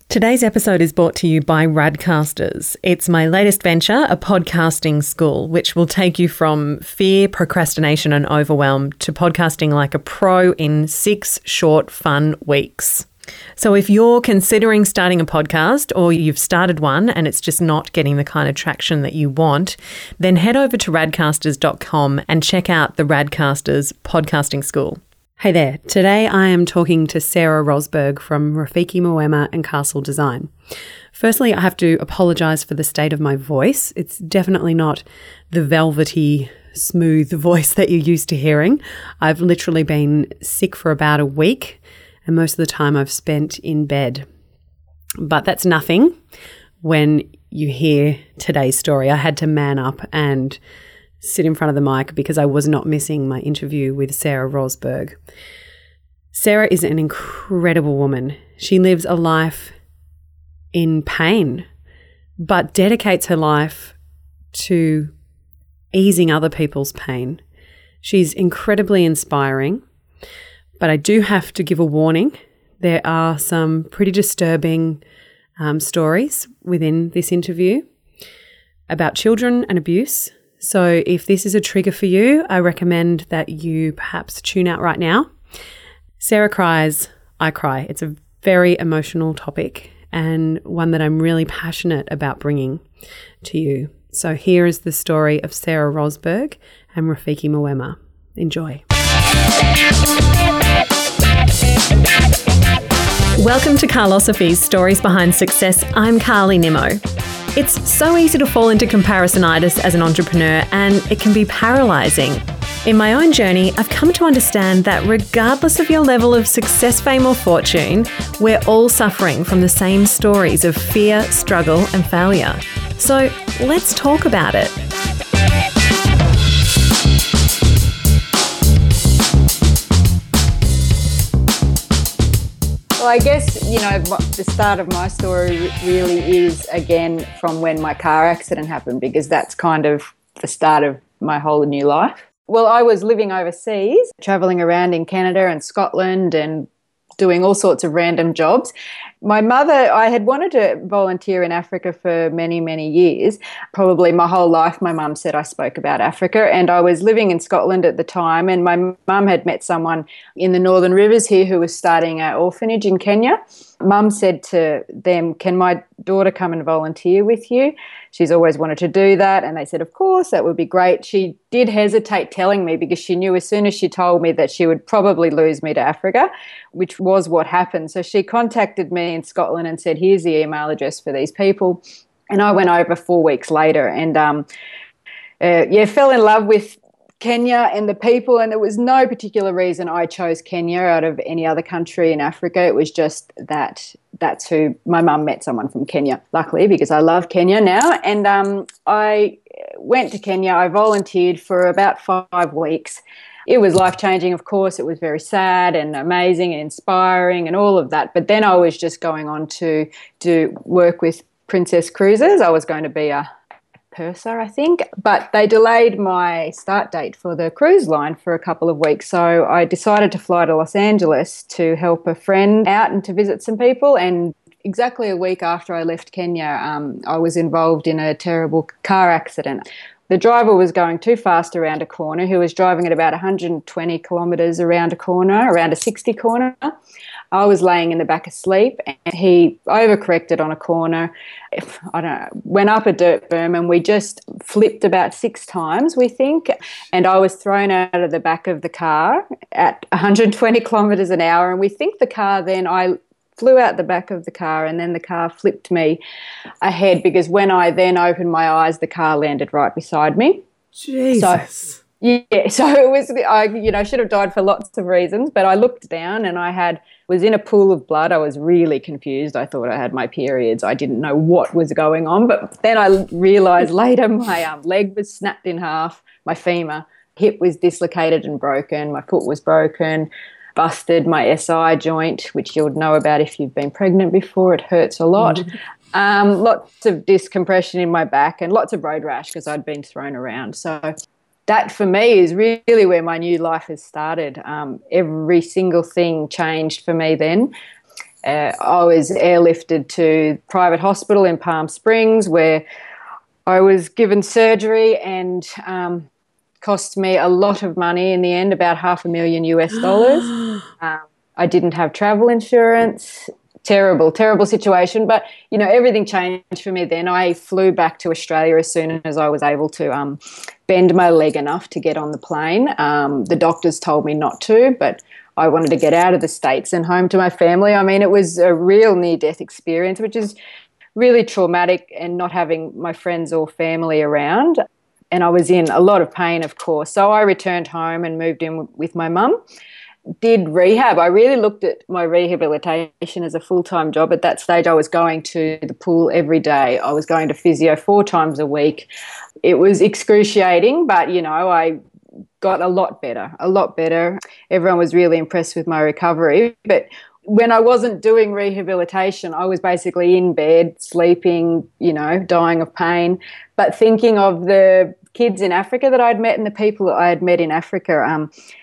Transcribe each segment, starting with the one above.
Today's episode is brought to you by Radcasters. It's my latest venture, a podcasting school, which will take you from fear, procrastination and overwhelm to podcasting like a pro in 6 short, fun weeks. So if you're considering starting a podcast or you've started one and it's just not getting the kind of traction that you want, then head over to radcasters.com and check out the Radcasters podcasting school. Hey there, today I am talking to Sarah Rosberg from Rafiki Moema and Castle Design. Firstly, I have to apologise for the state of my voice. It's definitely not the velvety, smooth voice that you're used to hearing. I've literally been sick for about a week and most of the time I've spent in bed. But that's nothing when you hear today's story. I had to man up and sit in front of the mic because I was not missing my interview with Sarah Rosberg. Sarah is an incredible woman. She lives a life in pain, but dedicates her life to easing other people's pain. She's incredibly inspiring, but I do have to give a warning. There are some pretty disturbing stories within this interview about children and abuse. So if this is a trigger for you, I recommend that you perhaps tune out right now. Sarah cries, I cry. It's a very emotional topic and one that I'm really passionate about bringing to you. So here is the story of Sarah Rosberg and Rafiki Moema. Enjoy. Welcome to Carlosophy's Stories Behind Success. I'm Carly Nimmo. It's so easy to fall into comparisonitis as an entrepreneur, and it can be paralysing. In my own journey, I've come to understand that regardless of your level of success, fame or fortune, we're all suffering from the same stories of fear, struggle and failure. So let's talk about it. Well, I guess, the start of my story really is, again, from when my car accident happened, because that's kind of the start of my whole new life. Well, I was living overseas, travelling around in Canada and Scotland and doing all sorts of random jobs. My mother, I had wanted to volunteer in Africa for many, many years. Probably my whole life, my mum said I spoke about Africa, and I was living in Scotland at the time, and my mum had met someone in the Northern Rivers here who was starting an orphanage in Kenya. Mum said to them, "Can my daughter come and volunteer with you? She's always wanted to do that." And they said, "Of course, that would be great." She did hesitate telling me because she knew as soon as she told me that she would probably lose me to Africa, which was what happened. So she contacted me in Scotland and said, "Here's the email address for these people." And I went over 4 weeks later and fell in love with Kenya and the people, and there was no particular reason I chose Kenya out of any other country in Africa. It was just that's who my mum met someone from Kenya, luckily, because I love Kenya now. And I went to Kenya. I volunteered for about 5 weeks. It was life-changing, of course. It was very sad and amazing and inspiring and all of that. But then I was just going on to do work with Princess Cruises. I was going to be a purser, I think, but they delayed my start date for the cruise line for a couple of weeks. So I decided to fly to Los Angeles to help a friend out and to visit some people. And exactly a week after I left Kenya, I was involved in a terrible car accident. The driver was going too fast around a corner. He was driving at about 120 kilometres around a corner, around a 60 corner. I was laying in the back asleep and he overcorrected on a corner. Went up a dirt berm and we just flipped about 6 times, we think. And I was thrown out of the back of the car at 120 kilometres an hour. And we think the car then, I flew out the back of the car and then the car flipped me ahead because when I then opened my eyes, the car landed right beside me. Jesus. So it was, I should have died for lots of reasons, but I looked down and was in a pool of blood. I was really confused. I thought I had my periods. I didn't know what was going on, but then I realised later my leg was snapped in half, my femur, hip was dislocated and broken, my foot was broken, busted my SI joint, which you'll know about if you've been pregnant before. It hurts a lot. Lots of discompression in my back and lots of road rash because I'd been thrown around. So that for me is really where my new life has started. Every single thing changed for me then. I was airlifted to private hospital in Palm Springs where I was given surgery and cost me a lot of money in the end, about $500,000 US. I didn't have travel insurance. Terrible, terrible situation. But, everything changed for me then. I flew back to Australia as soon as I was able to bend my leg enough to get on the plane. The doctors told me not to, but I wanted to get out of the States and home to my family. I mean, it was a real near-death experience, which is really traumatic, and not having my friends or family around. And I was in a lot of pain, of course. So I returned home and moved in with my mum. Did rehab. I really looked at my rehabilitation as a full-time job. At that stage, I was going to the pool every day. I was going to physio 4 times a week. It was excruciating, but, I got a lot better. Everyone was really impressed with my recovery. But when I wasn't doing rehabilitation, I was basically in bed, sleeping, dying of pain, but thinking of the kids in Africa that I'd met and the people that I had met in Africa.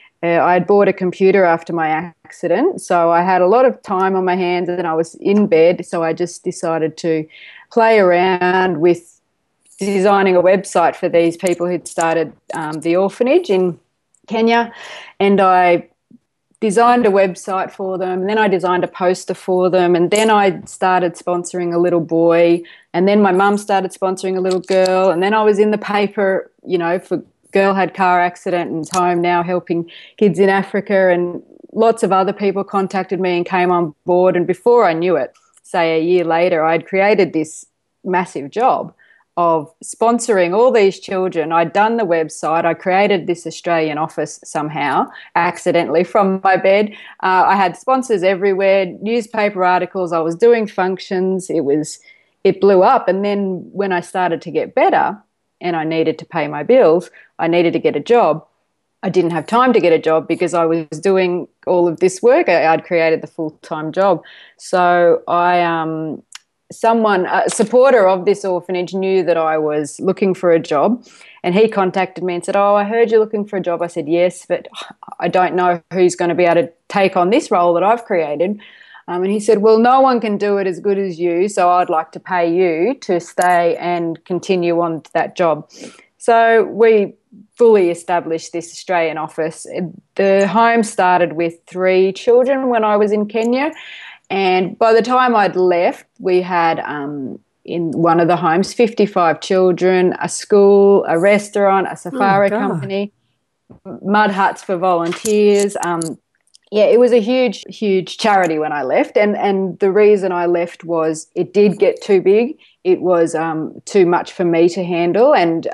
I had bought a computer after my accident, so I had a lot of time on my hands and I was in bed, so I just decided to play around with designing a website for these people who'd started the orphanage in Kenya, and I designed a website for them, and then I designed a poster for them, and then I started sponsoring a little boy, and then my mum started sponsoring a little girl, and then I was in the paper, for girl had car accident and is home now helping kids in Africa, and lots of other people contacted me and came on board. And before I knew it, say a year later, I'd created this massive job of sponsoring all these children. I'd done the website. I created this Australian office somehow, accidentally, from my bed. I had sponsors everywhere, newspaper articles. I was doing functions. It blew up. And then when I started to get better and I needed to pay my bills, I needed to get a job. I didn't have time to get a job because I was doing all of this work. I'd created the full-time job. So a supporter of this orphanage knew that I was looking for a job, and he contacted me and said, "Oh, I heard you're looking for a job." I said, "Yes, but I don't know who's going to be able to take on this role that I've created." And he said, "Well, no one can do it as good as you, so I'd like to pay you to stay and continue on to that job." So we fully established this Australian office. The home started with 3 children when I was in Kenya, and by the time I'd left, we had in one of the homes 55 children, a school, a restaurant, a safari company, mud huts for volunteers. It was a huge, huge charity when I left, and the reason I left was it did get too big. It was too much for me to handle, and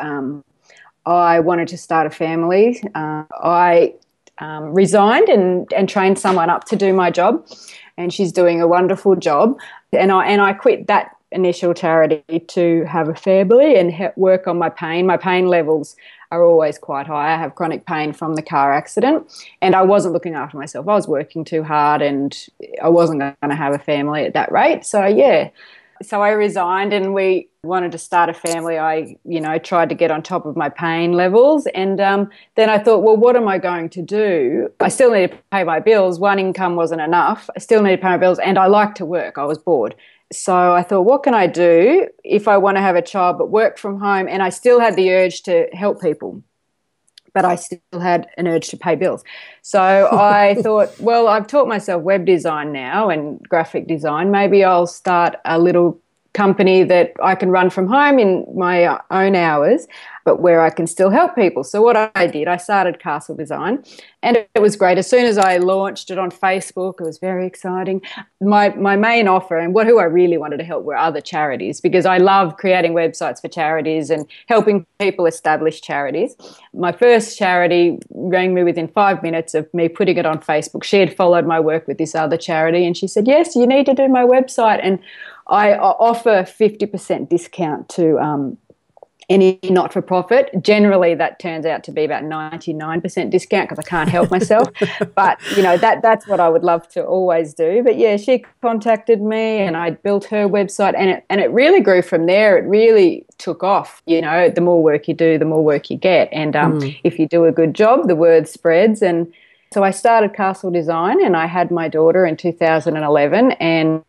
I wanted to start a family. I resigned and trained someone up to do my job, and she's doing a wonderful job. And I quit that initial charity to have a family and work on my pain. My pain levels are always quite high. I have chronic pain from the car accident, and I wasn't looking after myself. I was working too hard, and I wasn't going to have a family at that rate. So I resigned, and we wanted to start a family. I, tried to get on top of my pain levels, and then I thought, well, what am I going to do? I still need to pay my bills. One income wasn't enough. I still need to pay my bills, and I like to work. I was bored. So I thought, what can I do if I want to have a child but work from home? And I still had the urge to help people, but I still had an urge to pay bills. So I thought, well, I've taught myself web design now and graphic design. Maybe I'll start a little company that I can run from home in my own hours, but where I can still help people. So what I did, I started Castle Design, and it was great. As soon as I launched it on Facebook, it was very exciting. My main offer, and who I really wanted to help, were other charities, because I love creating websites for charities and helping people establish charities. My first charity rang me within 5 minutes of me putting it on Facebook. She had followed my work with this other charity, and she said, "Yes, you need to do my website." And I offer 50% discount to any not-for-profit. Generally, that turns out to be about 99% discount because I can't help myself. But, that's what I would love to always do. But, yeah, she contacted me and I built her website, and it really grew from there. It really took off. The more work you do, the more work you get. And if you do a good job, the word spreads. And So I started Castle Design and I had my daughter in 2011, and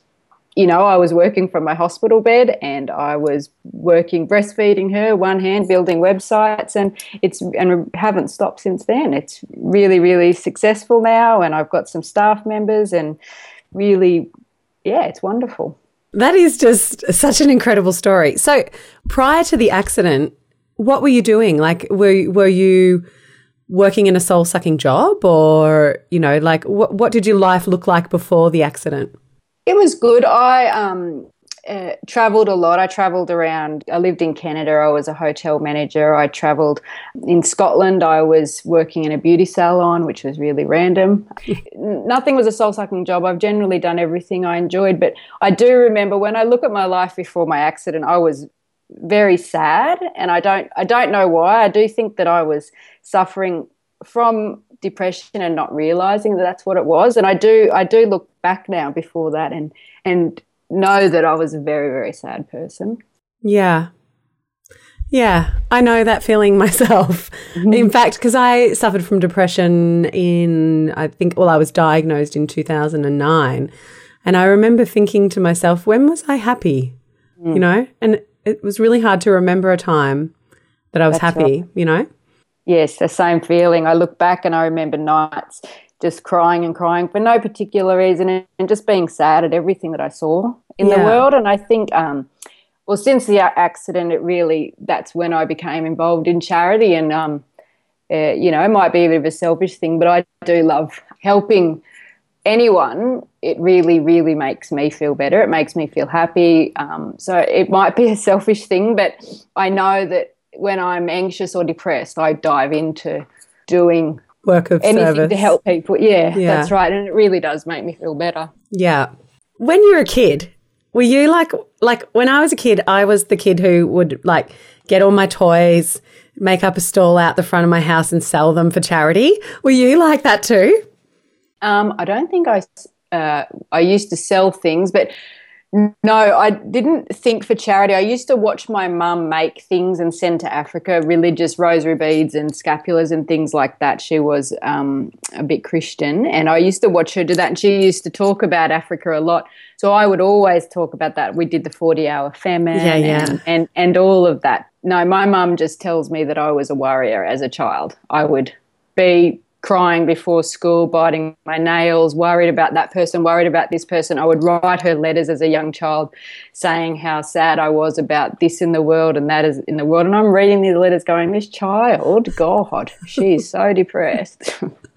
I was working from my hospital bed and I was working breastfeeding her one hand, building websites, and haven't stopped since then. It's really, really successful now, and I've got some staff members, and really, yeah, it's wonderful. That is just such an incredible story. So prior to the accident, what were you doing? Like, were you working in a soul-sucking job, or, what did your life look like before the accident? It was good. I travelled a lot. I travelled around. I lived in Canada. I was a hotel manager. I travelled in Scotland. I was working in a beauty salon, which was really random. Nothing was a soul-sucking job. I've generally done everything I enjoyed. But I do remember when I look at my life before my accident, I was very sad, and I don't know why. I do think that I was suffering from depression and not realizing that that's what it was. And I do look back now before that and know that I was a very, very sad person. Yeah. Yeah, I know that feeling myself. Mm-hmm. In fact, because I suffered from depression I was diagnosed in 2009. And I remember thinking to myself, when was I happy? And it was really hard to remember a time that I was happy, right. Yes, the same feeling. I look back and I remember nights just crying and crying for no particular reason, and just being sad at everything that I saw in the world. And I think, since the accident, that's when I became involved in charity. And, it might be a bit of a selfish thing, but I do love helping anyone. It really, really makes me feel better. It makes me feel happy. So it might be a selfish thing, but I know that when I'm anxious or depressed, I dive into doing work of anything service to help people. Yeah, that's right. And it really does make me feel better. Yeah. When you were a kid, were you like when I was a kid, I was the kid who would get all my toys, make up a stall out the front of my house and sell them for charity. Were you like that too? I don't think I used to sell things, but no, I didn't think for charity. I used to watch my mum make things and send to Africa, religious rosary beads and scapulars and things like that. She was a bit Christian, and I used to watch her do that, and she used to talk about Africa a lot. So I would always talk about that. We did the 40-hour famine and all of that. No, my mum just tells me that I was a warrior as a child. I would be crying before school, biting my nails, worried about that person, worried about this person. I would write her letters as a young child saying how sad I was about this in the world and that is in the world. And I'm reading these letters going, this child, God, she's so depressed.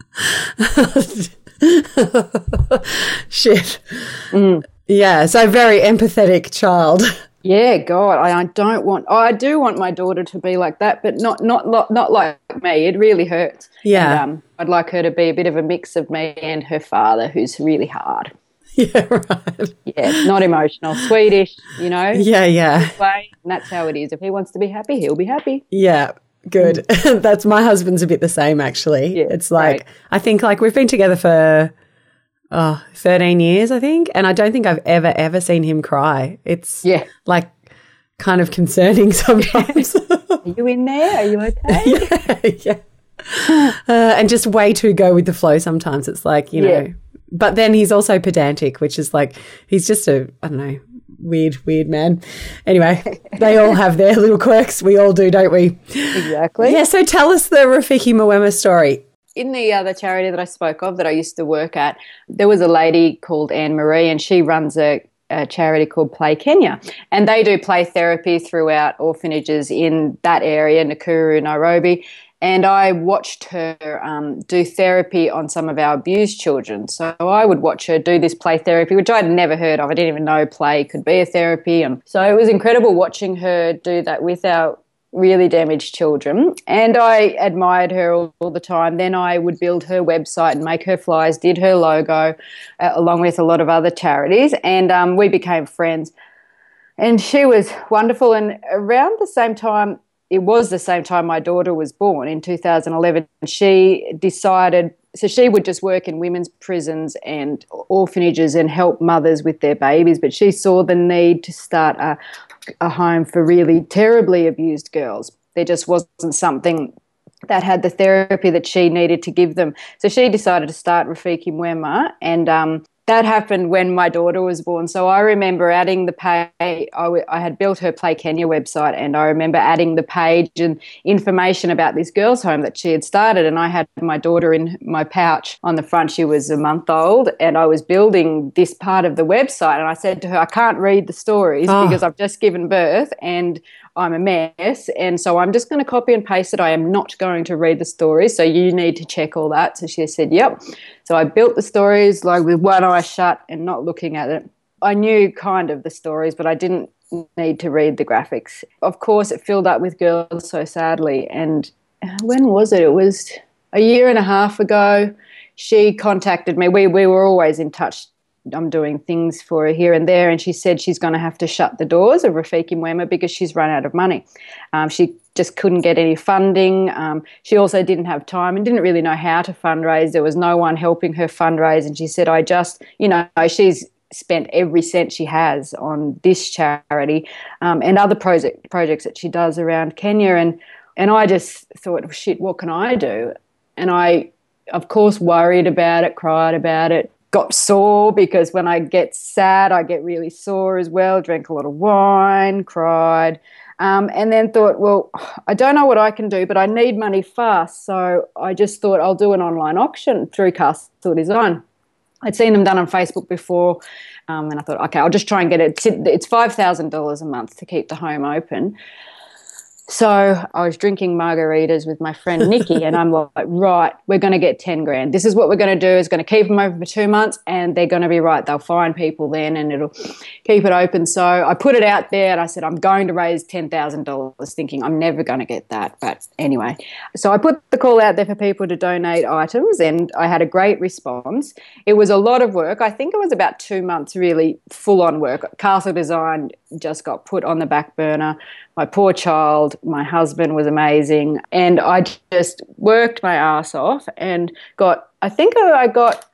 Shit. Yeah, so very empathetic child. Yeah, God, I do want my daughter to be like that, but not like me. It really hurts. Yeah. And, I'd like her to be a bit of a mix of me and her father, who's really hard. Yeah, right. Yeah, not emotional, Swedish, Yeah. Way, and that's how it is. If he wants to be happy, he'll be happy. Yeah, good. That's my husband's a bit the same, actually. Yeah, it's like, right. I think we've been together for 13 years, I think, and I don't think I've ever seen him cry. It's kind of concerning sometimes. Are you in there? Are you okay? Yeah. And just way too go with the flow sometimes. It's know, but then he's also pedantic, which is he's just weird man. Anyway, they all have their little quirks. We all do, don't we? Exactly. Yeah, so tell us the Rafiki Mwema story. In the other charity that I spoke of that I used to work at, there was a lady called Anne Marie, and she runs a charity called Play Kenya. And they do play therapy throughout orphanages in that area, Nakuru, Nairobi. And I watched her do therapy on some of our abused children. So I would watch her do this play therapy, which I'd never heard of. I didn't even know play could be a therapy. And so it was incredible watching her do that with our really damaged children, and I admired her all the time. Then I would build her website and make her flyers, did her logo, along with a lot of other charities, and we became friends. And she was wonderful. And around the same time, it was the same time my daughter was born in 2011, she decided, so she would just work in women's prisons and orphanages and help mothers with their babies, but she saw the need to start a home for really terribly abused girls. There just wasn't something that had the therapy that she needed to give them. So she decided to start Rafiki Mwema, and that happened when my daughter was born. So I remember adding the page. I had built her Play Kenya website, and I remember adding the page and information about this girls' home that she had started. And I had my daughter in my pouch on the front. She was a month old, and I was building this part of the website. And I said to her, I can't read the stories because I've just given birth and I'm a mess, and so I'm just going to copy and paste it. I am not going to read the stories, so you need to check all that. So she said, yep. So I built the stories like with one eye shut and not looking at it. I knew kind of the stories, but I didn't need to read the graphics. Of course, it filled up with girls so sadly, and when was it? It was a year and a half ago. She contacted me. We were always in touch. I'm doing things for her here and there, and she said she's going to have to shut the doors of Rafiki Mwema because she's run out of money. She just couldn't get any funding. She also didn't have time and didn't really know how to fundraise. There was no one helping her fundraise, and she said, she's spent every cent she has on this charity and other projects that she does around Kenya, and I just thought, oh, shit, what can I do? And I, of course, worried about it, cried about it, got sore because when I get sad, I get really sore as well, drank a lot of wine, cried, and then thought, well, I don't know what I can do, but I need money fast. So I just thought I'll do an online auction through Castle Design. I'd seen them done on Facebook before, and I thought, okay, I'll just try and get it. It's $5,000 a month to keep the home open. So I was drinking margaritas with my friend Nikki, and I'm like, right, we're going to get 10 grand. This is what we're going to do. Is going to keep them open for 2 months, and they're going to be right. They'll find people then, and it'll keep it open. So I put it out there, and I said, I'm going to raise $10,000, thinking I'm never going to get that. But anyway, so I put the call out there for people to donate items, and I had a great response. It was a lot of work. I think it was about 2 months really full-on work. Castle Design just got put on the back burner. My poor child, my husband was amazing, and I just worked my ass off and I think I got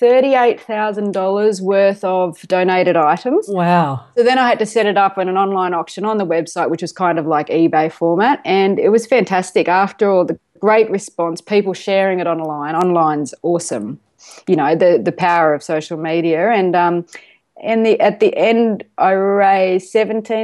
$38,000 worth of donated items. Wow. So then I had to set it up in an online auction on the website, which was kind of like eBay format, and it was fantastic. After all the great response, people sharing it online. Online's awesome. You know, the power of social media, and at the end, I raised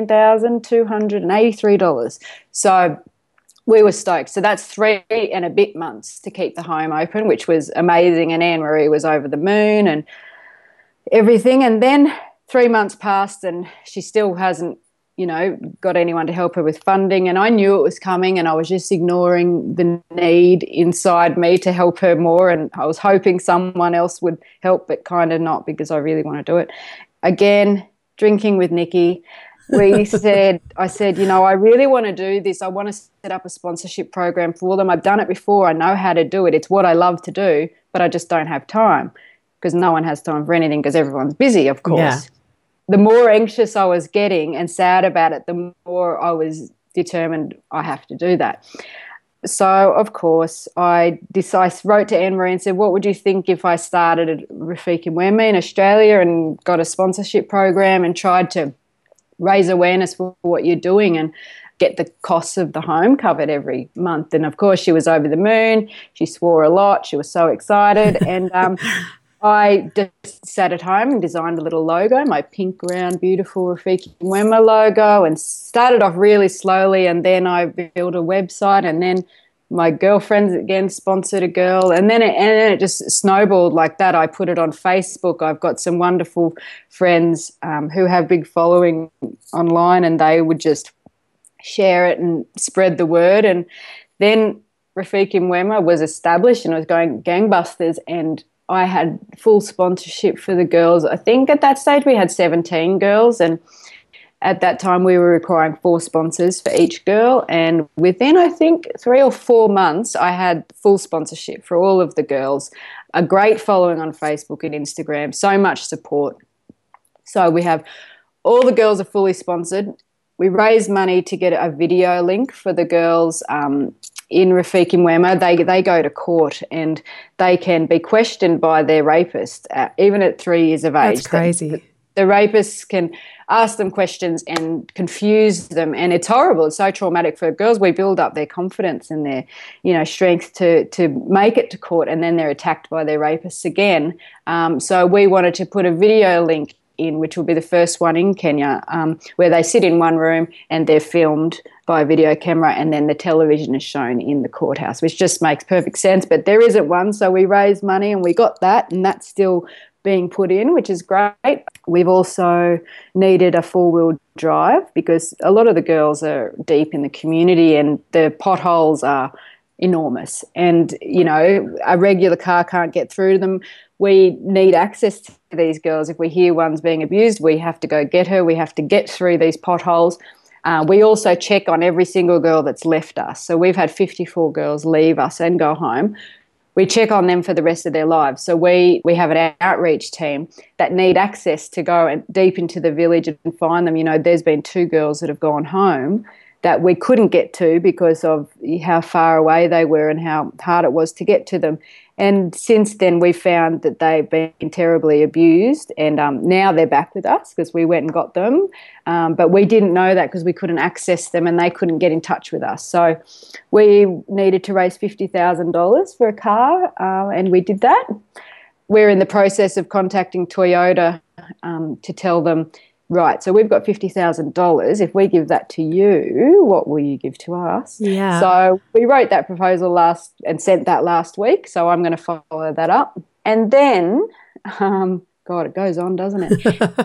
$17,283. So we were stoked. So that's 3 and a bit months to keep the home open, which was amazing. And Anne-Marie was over the moon and everything. And then 3 months passed and she still hasn't, got anyone to help her with funding. And I knew it was coming, and I was just ignoring the need inside me to help her more. And I was hoping someone else would help, but kind of not, because I really want to do it. Again, drinking with Nikki, I said, I really want to do this. I want to set up a sponsorship program for them. I've done it before. I know how to do it. It's what I love to do, but I just don't have time, because no one has time for anything because everyone's busy, of course. Yeah. The more anxious I was getting and sad about it, the more I was determined I have to do that. So, of course, I wrote to Anne-Marie and said, what would you think if I started Rafiki Mwema in Australia and got a sponsorship program and tried to raise awareness for what you're doing and get the costs of the home covered every month? And, of course, she was over the moon. She swore a lot. She was so excited. And I just sat at home and designed a little logo, my pink, round, beautiful Rafiki Mwema logo, and started off really slowly. And then I built a website, and then my girlfriends again sponsored a girl, and then it just snowballed like that. I put it on Facebook. I've got some wonderful friends who have big following online, and they would just share it and spread the word. And then Rafiki Mwema was established, and it was going gangbusters, and I had full sponsorship for the girls. I think at that stage we had 17 girls, and at that time we were requiring 4 sponsors for each girl. And within, I think, 3 or 4 months, I had full sponsorship for all of the girls, a great following on Facebook and Instagram, so much support. So we have all the girls are fully sponsored. We raised money to get a video link for the girls in Rafiki Mwema. They go to court and they can be questioned by their rapist, even at 3 years of age. That's crazy. the rapists can ask them questions and confuse them, and it's horrible. It's so traumatic for girls. We build up their confidence and their, strength to make it to court, and then they're attacked by their rapists again. So we wanted to put a video link in, which will be the first one in Kenya, where they sit in one room and they're filmed by a video camera, and then the television is shown in the courthouse, which just makes perfect sense. But there isn't one, so we raised money and we got that, and that's still being put in, which is great. We've also needed a four-wheel drive because a lot of the girls are deep in the community and the potholes are enormous, and a regular car can't get through to them. We need access to these girls. If we hear one's being abused, we have to go get her. We have to get through these potholes. We also check on every single girl that's left us. So we've had 54 girls leave us and go home. We check on them for the rest of their lives. So we have an outreach team that need access to go deep into the village and find them. There's been 2 girls that have gone home that we couldn't get to because of how far away they were and how hard it was to get to them. And since then, we found that they've been terribly abused, and now they're back with us because we went and got them. But we didn't know that because we couldn't access them and they couldn't get in touch with us. So we needed to raise $50,000 for a car, and we did that. We're in the process of contacting Toyota to tell them, right, so we've got $50,000. If we give that to you, what will you give to us? Yeah. So we wrote that proposal and sent that last week. So I'm going to follow that up. And then, God, it goes on, doesn't it?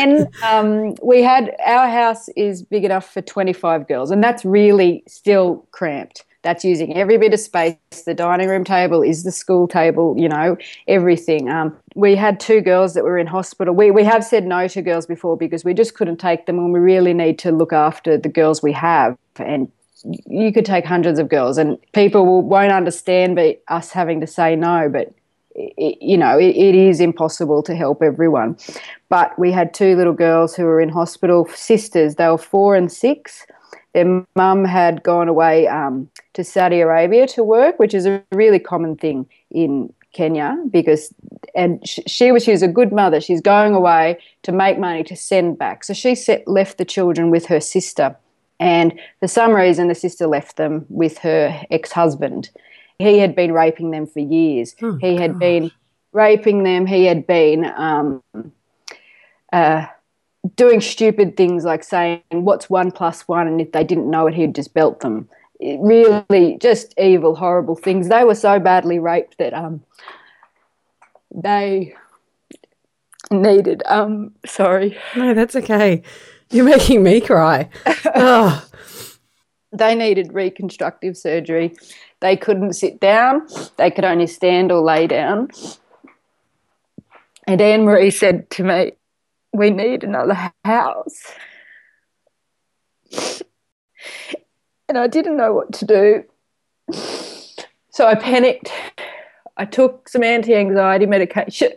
Then we had, our house is big enough for 25 girls, and that's really still cramped. That's using every bit of space. The dining room table is the school table, everything. We had 2 girls that were in hospital. We have said no to girls before because we just couldn't take them, and we really need to look after the girls we have. And you could take hundreds of girls, and people won't understand us having to say no, but it is impossible to help everyone. But we had 2 little girls who were in hospital, sisters. They were 4 and 6. Their mum had gone away to Saudi Arabia to work, which is a really common thing in Kenya she was a good mother. She's going away to make money to send back. So she left the children with her sister, and for some reason the sister left them with her ex-husband. He had been raping them for years. He had been raping them. He had been doing stupid things like saying, what's 1 + 1? And if they didn't know it, he'd just belt them. Really just evil, horrible things. They were so badly raped that they needed, sorry. No, that's okay. You're making me cry. Oh. They needed reconstructive surgery. They couldn't sit down. They could only stand or lay down. And Anne-Marie said to me, we need another house. And I didn't know what to do. So I panicked. I took some anti-anxiety medication.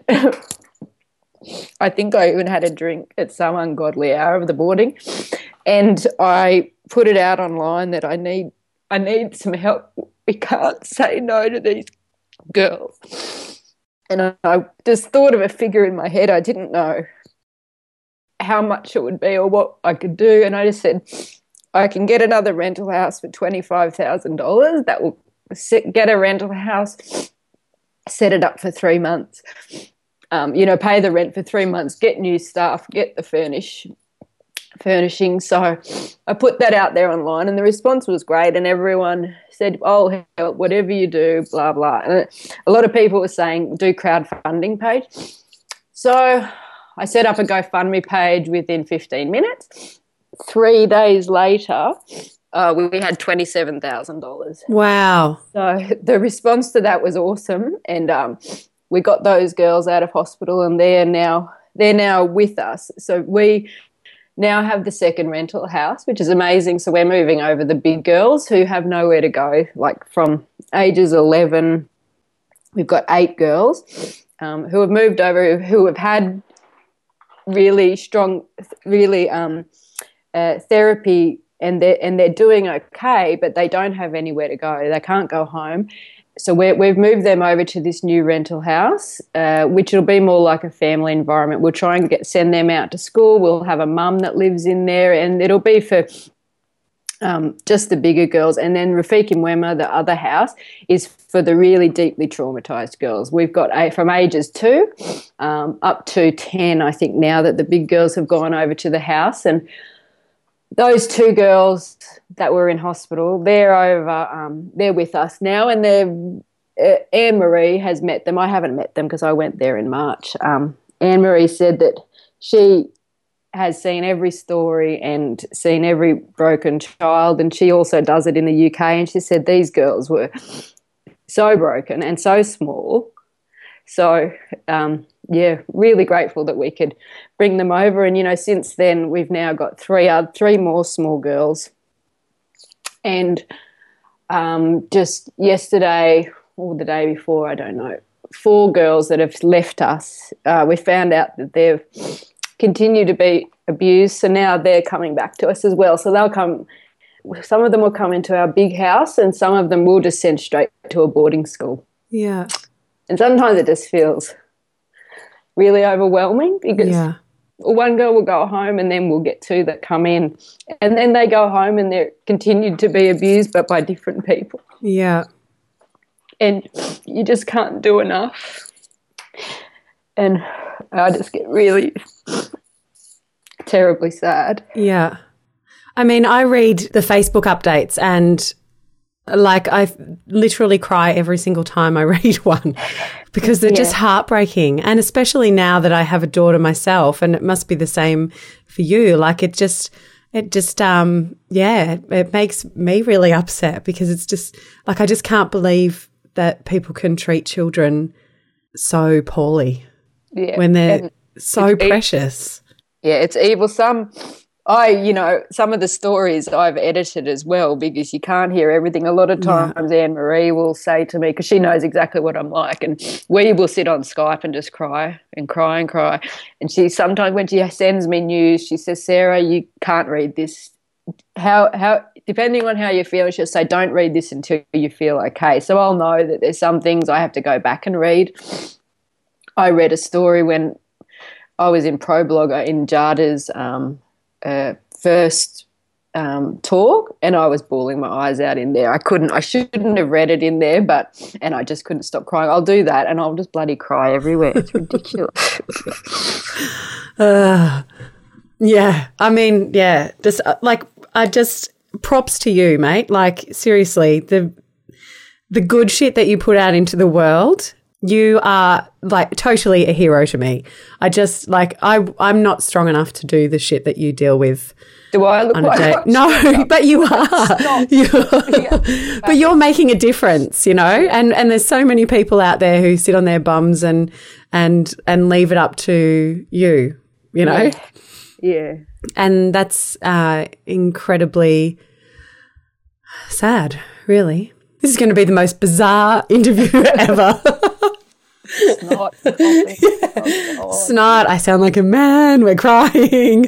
I think I even had a drink at some ungodly hour of the morning. And I put it out online that I need some help. We can't say no to these girls. And I just thought of a figure in my head. I didn't know how much it would be or what I could do. And I just said, I can get another rental house for $25,000. That will get a rental house, set it up for 3 months, pay the rent for 3 months, get new staff, get the furnishing. So I put that out there online, and the response was great, and everyone said, oh, help, whatever you do, blah, blah. And a lot of people were saying, do crowdfunding page. So I set up a GoFundMe page within 15 minutes. 3 days later, we had $27,000. Wow. So the response to that was awesome, and we got those girls out of hospital, and they're now with us. So we now have the second rental house, which is amazing. So we're moving over the big girls who have nowhere to go, like from ages 11. We've got 8 girls who have moved over, who have had really strong, therapy, and they're doing okay, but they don't have anywhere to go. They can't go home. so we've moved them over to this new rental house, which will be more like a family environment. We'll try and send them out to school. We'll have a mum that lives in there, and it'll be for just the bigger girls. And then Rafiki Mwema, the other house, is for the really deeply traumatised girls. We've got from ages 2 up to 10, I think, now that the big girls have gone over to the house. And those 2 girls that were in hospital, they're over, they're with us now, and Anne-Marie has met them. I haven't met them because I went there in March. Anne-Marie said that she has seen every story and seen every broken child, and she also does it in the UK, and she said these girls were so broken and so small. So, really grateful that we could bring them over. And, since then we've now got 3 more small girls. And just yesterday or the day before, I don't know, 4 girls that have left us. We found out that they've continued to be abused, so now they're coming back to us as well. So they'll come, some of them will come into our big house, and some of them will just send straight to a boarding school. Yeah. And sometimes it just feels really overwhelming because one girl will go home and then we'll get 2 that come in, and then they go home and they're continued to be abused but by different people. Yeah. And you just can't do enough. And I just get really terribly sad. Yeah. I mean, I read the Facebook updates and I literally cry every single time I read one because they're just heartbreaking. And especially now that I have a daughter myself, and it must be the same for you. It makes me really upset because it's just I just can't believe that people can treat children so poorly when they're so precious. Yeah, it's evil. Some of the stories I've edited as well because you can't hear everything. A lot of times Anne-Marie will say to me, because she knows exactly what I'm like, and we will sit on Skype and just cry and cry and cry. And she sometimes, when she sends me news, she says, Sarah, you can't read this. How depending on how you feel, she'll say, don't read this until you feel okay. So I'll know that there's some things I have to go back and read. I read a story when I was in ProBlogger in Jada's first talk, and I was bawling my eyes out in there. I shouldn't have read it in there, and I just couldn't stop crying. I'll do that and I'll just bloody cry everywhere. It's ridiculous. Props to you, mate. Seriously, the good shit that you put out into the world, you are totally a hero to me. I'm not strong enough to do the shit that you deal with. Do I look like No, but you are. But you're making a difference, and there's so many people out there who sit on their bums and leave it up to you, Yeah. And that's incredibly sad, really. This is going to be the most bizarre interview ever. Snot. Snot. I sound like a man. We're crying.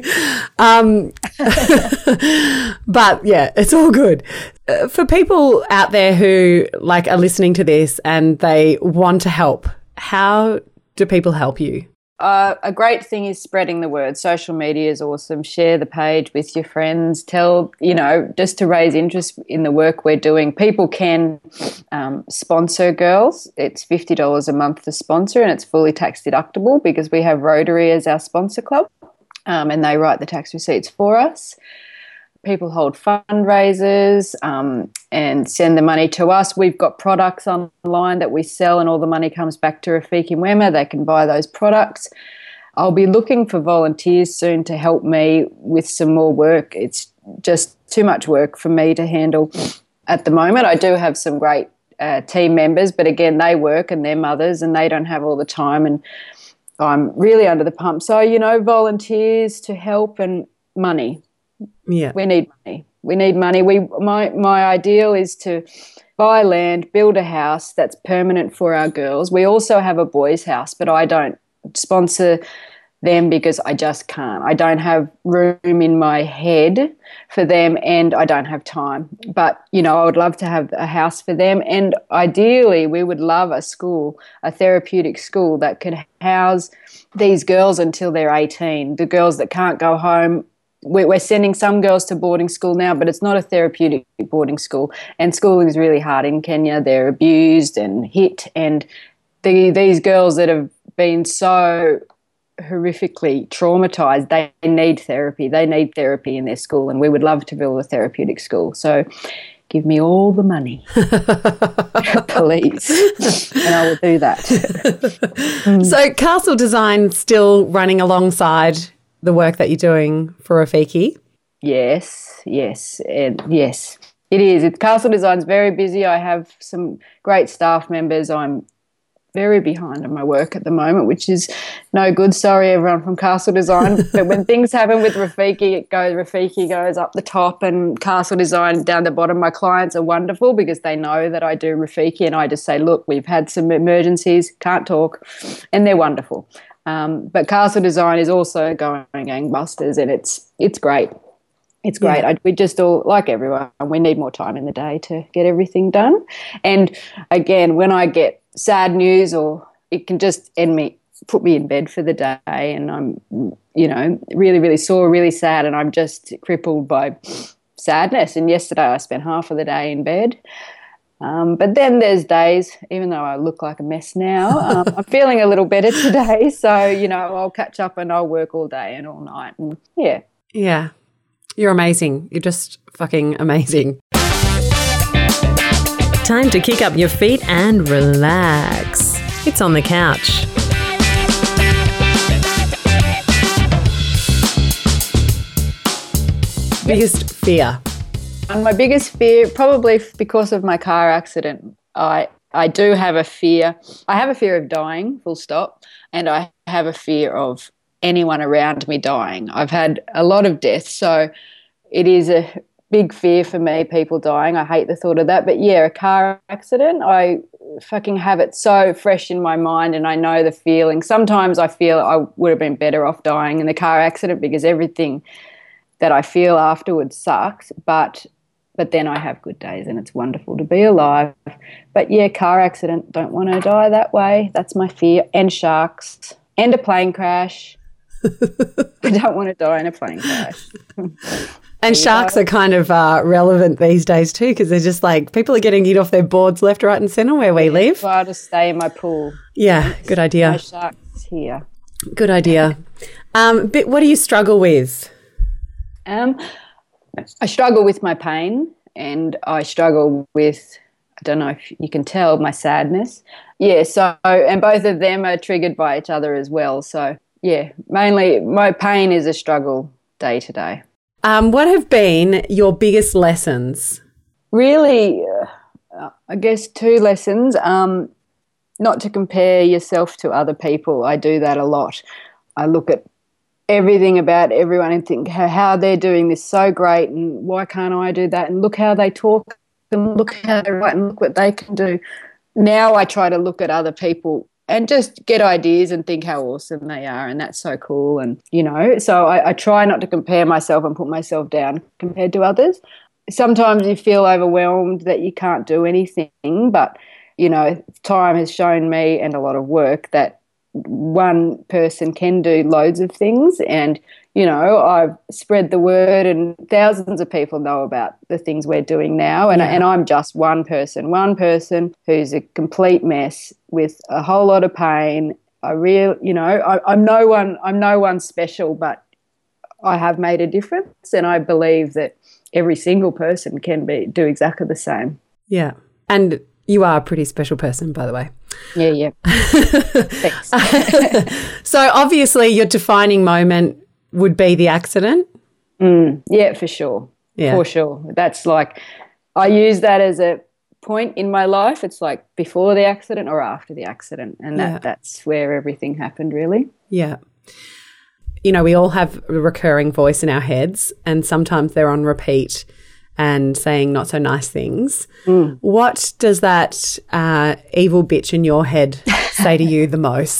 But yeah, it's all good. For people out there who are listening to this and they want to help, how do people help you? A great thing is spreading the word. Social media is awesome. Share the page with your friends. Tell, just to raise interest in the work we're doing. People can sponsor girls. It's $50 a month to sponsor, and it's fully tax deductible because we have Rotary as our sponsor club, and they write the tax receipts for us. People hold fundraisers and send the money to us. We've got products online that we sell, and all the money comes back to Rafiki Mwema. They can buy those products. I'll be looking for volunteers soon to help me with some more work. It's just too much work for me to handle at the moment. I do have some great team members, but again, they work and they're mothers and they don't have all the time, and I'm really under the pump. So, volunteers to help and money. Yeah, we need money. My ideal is to buy land, build a house that's permanent for our girls. We also have a boys' house, but I don't sponsor them because I just can't. I don't have room in my head for them, and I don't have time. But, you know, I would love to have a house for them, and ideally we would love a school, a therapeutic school that could house these girls until they're 18, the girls that can't go home. We're sending some girls to boarding school now, but it's not a therapeutic boarding school, and schooling is really hard in Kenya. They're abused and hit, and these girls that have been so horrifically traumatized, they need therapy. They need therapy in their school, and we would love to build a therapeutic school. So give me all the money, please, and I will do that. So Castle Design still running alongside the work that you're doing for Rafiki? Yes, it is. Castle Design's very busy. I have some great staff members. I'm very behind on my work at the moment, which is no good. Sorry, everyone from Castle Design. But when things happen with Rafiki goes up the top and Castle Design down the bottom. My clients are wonderful because they know that I do Rafiki, and I just say, look, we've had some emergencies, can't talk, and they're wonderful. But Castle Design is also going gangbusters, and it's great. It's great. Yeah. We just all, like everyone, we need more time in the day to get everything done. And again, when I get sad news, or it can just put me in bed for the day, and I'm, you know, really, really sore, really sad, and I'm just crippled by sadness. And yesterday I spent half of the day in bed. But then there's days, even though I look like a mess now, I'm feeling a little better today. So, you know, I'll catch up and I'll work all day and all night. And yeah. Yeah. You're amazing. You're just fucking amazing. Time to kick up your feet and relax. It's On the Couch. Biggest fear? And my biggest fear, probably because of my car accident, I do have a fear. I have a fear of dying, full stop, and I have a fear of anyone around me dying. I've had a lot of deaths, so it is a big fear for me, people dying. I hate the thought of that. But yeah, a car accident, I fucking have it so fresh in my mind, and I know the feeling. Sometimes I feel I would have been better off dying in the car accident because everything that I feel afterwards sucks, but then I have good days and it's wonderful to be alive. But yeah, car accident, don't want to die that way. That's my fear. And sharks and a plane crash. I don't want to die in a plane crash. And sharks are kind of relevant these days too, because they're just like, people are getting eat off their boards left, right and centre where we live. So I'll just stay in my pool. Yeah, good idea. No sharks here. Good idea. But what do you struggle with? I struggle with my pain, and I struggle with, I don't know if you can tell, my sadness. Yeah, so, and both of them are triggered by each other as well. So, yeah, mainly my pain is a struggle day to day. What have been your biggest lessons? Really, I guess 2 lessons. Not to compare yourself to other people. I do that a lot. I look at everything about everyone and think how they're doing this so great, and why can't I do that, and look how they talk and look how they write and look what they can do. Now I try to look at other people and just get ideas and think how awesome they are, and that's so cool. And, you know, so I try not to compare myself and put myself down compared to others. Sometimes you feel overwhelmed that you can't do anything, but, you know, time has shown me, and a lot of work, that one person can do loads of things. And, you know, I've spread the word and thousands of people know about the things we're doing now. And, and I'm just one person who's a complete mess with a whole lot of pain. I'm no one special, but I have made a difference. And I believe that every single person can do exactly the same. Yeah. And you are a pretty special person, by the way. Yeah. Thanks. So obviously your defining moment would be the accident? Yeah, for sure. Yeah. For sure. That's like, I use that as a point in my life. It's like before the accident or after the accident. And that's where everything happened, really. Yeah. You know, we all have a recurring voice in our heads, and sometimes they're on repeat and saying not so nice things. What does that evil bitch in your head say to you the most?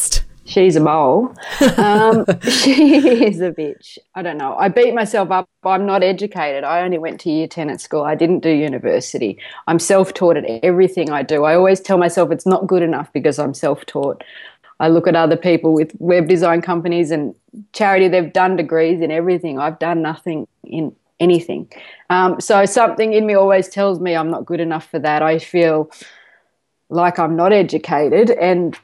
She's a mole. She is a bitch. I don't know. I beat myself up. I'm not educated. I only went to year 10 at school. I didn't do university. I'm self-taught at everything I do. I always tell myself it's not good enough because I'm self-taught. I look at other people with web design companies and charity. They've done degrees in everything. I've done nothing in anything. So something in me always tells me I'm not good enough for that. I feel like I'm not educated, and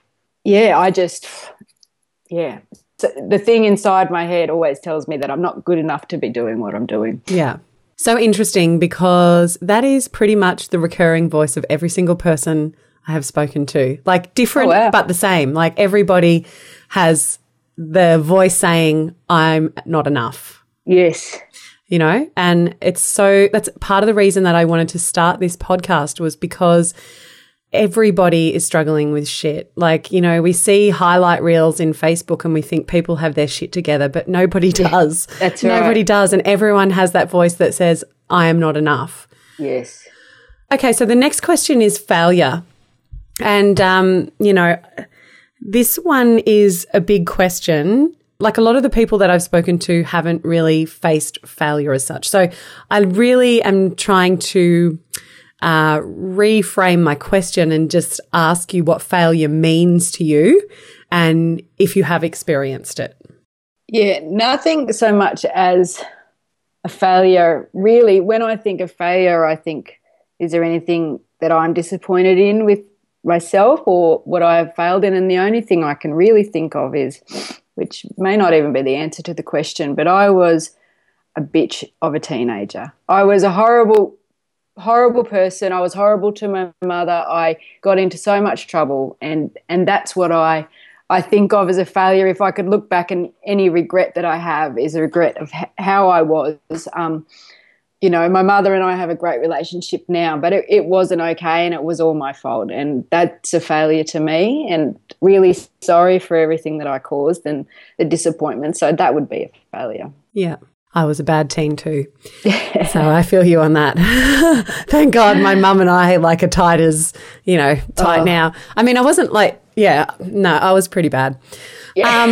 So the thing inside my head always tells me that I'm not good enough to be doing what I'm doing. Yeah. So interesting, because that is pretty much the recurring voice of every single person I have spoken to. Like different, but the same. Like everybody has the voice saying, I'm not enough. Yes. You know, and that's part of the reason that I wanted to start this podcast, was because everybody is struggling with shit. Like, you know, we see highlight reels in Facebook and we think people have their shit together, but nobody does. That's right. Nobody does. And everyone has that voice that says, I am not enough. Yes. Okay, so the next question is failure. And, you know, this one is a big question. Like a lot of the people that I've spoken to haven't really faced failure as such. So I really am trying to reframe my question and just ask you what failure means to you and if you have experienced it. Yeah, nothing so much as a failure. Really, when I think of failure, I think, is there anything that I'm disappointed in with myself or what I have failed in? And the only thing I can really think of is, which may not even be the answer to the question, but I was a bitch of a teenager. I was a horrible person. I was horrible to my mother. I got into so much trouble, and that's what I think of as a failure. If I could look back, and any regret that I have is a regret of how I was. You know, my mother and I have a great relationship now, but it wasn't okay, and it was all my fault, and that's a failure to me, and really sorry for everything that I caused and the disappointment. So that would be a failure. Yeah. I was a bad teen too. So I feel you on that. Thank God my mum and I are tight as, you know, tight now. I mean, I wasn't I was pretty bad. Yeah.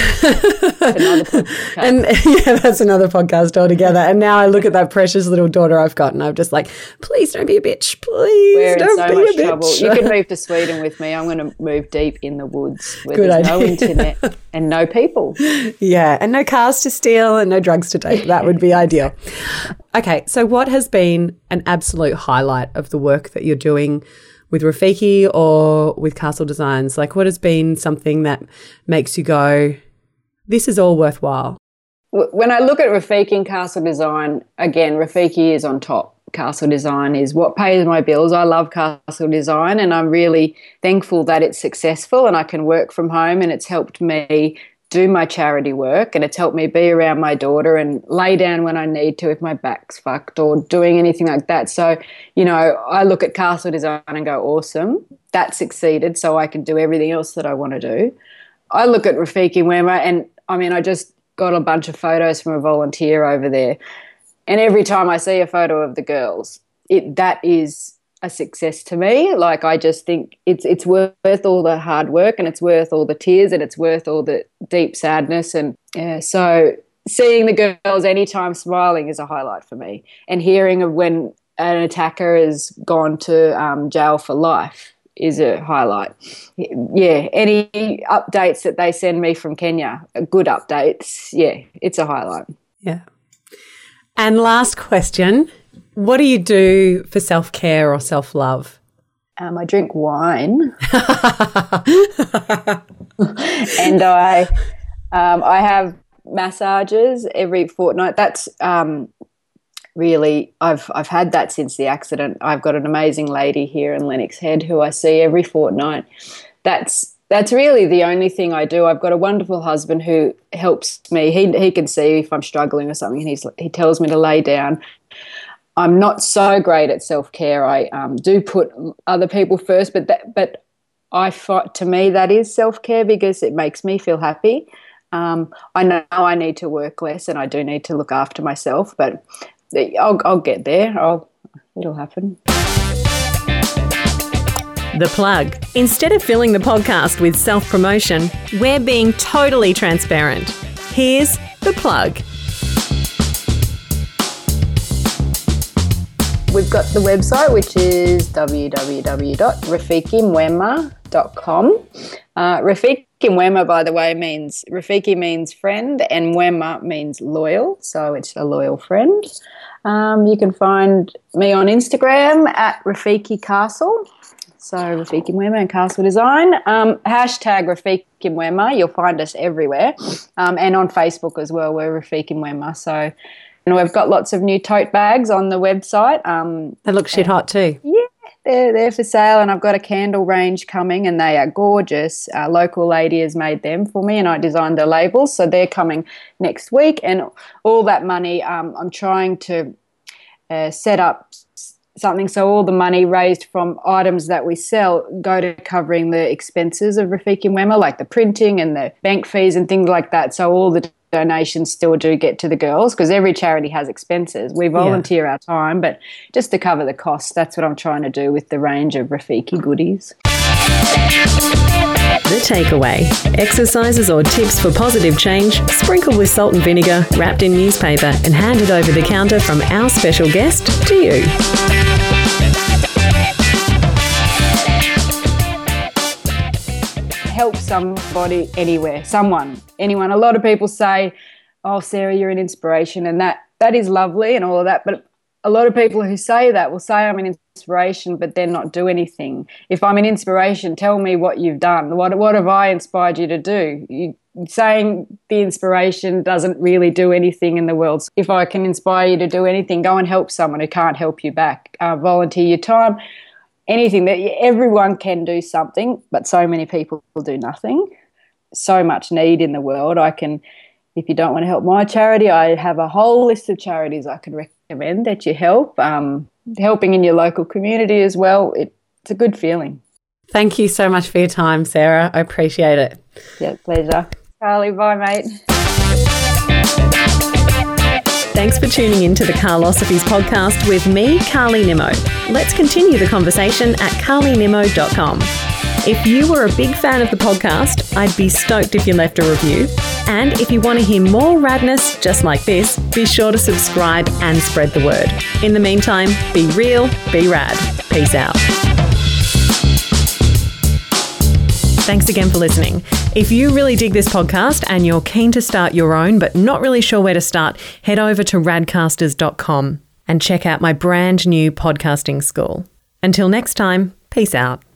And that's another podcast altogether. And now I look at that precious little daughter I've got, and I'm just like, please don't be a bitch. Please We're don't in so be much a bitch. trouble. You can move to Sweden with me. I'm going to move deep in the woods where Good there's idea. no internet and no people. Yeah, and no cars to steal and no drugs to take. That would be ideal. Okay, so what has been an absolute highlight of the work that you're doing with Rafiki or with Castle Designs? Like, what has been something that makes you go, this is all worthwhile? When I look at Rafiki and Castle Design, again, Rafiki is on top. Castle Design is what pays my bills. I love Castle Design, and I'm really thankful that it's successful and I can work from home, and it's helped me do my charity work, and it's helped me be around my daughter and lay down when I need to if my back's fucked or doing anything like that. So, you know, I look at Castle Design and go, awesome, that succeeded, so I can do everything else that I want to do. I look at Rafiki Wema, and I mean, I just got a bunch of photos from a volunteer over there, and every time I see a photo of the girls, that is a success to me. Like, I just think it's worth all the hard work, and it's worth all the tears, and it's worth all the deep sadness. And so seeing the girls anytime smiling is a highlight for me, and hearing of when an attacker has gone to jail for life is a highlight. Yeah, any updates that they send me from Kenya, good updates, yeah, it's a highlight. Yeah. And last question, what do you do for self-care or self-love? I drink wine, and I have massages every fortnight. That's really, I've had that since the accident. I've got an amazing lady here in Lennox Head who I see every fortnight. That's really the only thing I do. I've got a wonderful husband who helps me. He can see if I'm struggling or something, and he tells me to lay down. I'm not so great at self-care. I do put other people first, but to me that is self-care because it makes me feel happy. I know I need to work less, and I do need to look after myself, but I'll get there. It'll happen. The Plug. Instead of filling the podcast with self-promotion, we're being totally transparent. Here's The Plug. We've got the website, which is www.rafikimwema.com. Rafiki Mwema, by the way, Rafiki means friend and Mwema means loyal, so it's a loyal friend. You can find me on Instagram at Rafiki Castle, so Rafiki Mwema and Castle Design. Hashtag Rafiki Mwema, you'll find us everywhere, and on Facebook as well, we're Rafiki Mwema. So. And we've got lots of new tote bags on the website. They look shit hot too. Yeah, they're for sale, and I've got a candle range coming, and they are gorgeous. A local lady has made them for me, and I designed the labels, so they're coming next week. And all that money, I'm trying to set up something so all the money raised from items that we sell go to covering the expenses of Rafiki Mwema, like the printing and the bank fees and things like that. So all the donations still do get to the girls, because every charity has expenses. We volunteer our time, but just to cover the costs, that's what I'm trying to do with the range of Rafiki goodies. The takeaway. Exercises or tips for positive change, sprinkled with salt and vinegar, wrapped in newspaper and handed over the counter from our special guest to you. Help somebody anywhere, anyone. A lot of people say, oh, Sarah, you're an inspiration, and that is lovely and all of that, but a lot of people who say that will say I'm an inspiration but then not do anything. If I'm an inspiration, tell me what you've done. What have I inspired you to do? Saying the inspiration doesn't really do anything in the world. If I can inspire you to do anything, go and help someone who can't help you back. Volunteer your time. Anything that everyone can do something, but so many people do nothing. So much need in the world. If you don't want to help my charity, I have a whole list of charities I can recommend that you help. Helping in your local community as well, it's a good feeling. Thank you so much for your time, Sarah. I appreciate it. Yeah, pleasure. Carly, bye, mate. Thanks for tuning in to the Carlosophies podcast with me, Carly Nimmo. Let's continue the conversation at carlynimmo.com. If you were a big fan of the podcast, I'd be stoked if you left a review. And if you want to hear more radness just like this, be sure to subscribe and spread the word. In the meantime, be real, be rad. Peace out. Thanks again for listening. If you really dig this podcast and you're keen to start your own but not really sure where to start, head over to radcasters.com and check out my brand new podcasting school. Until next time, peace out.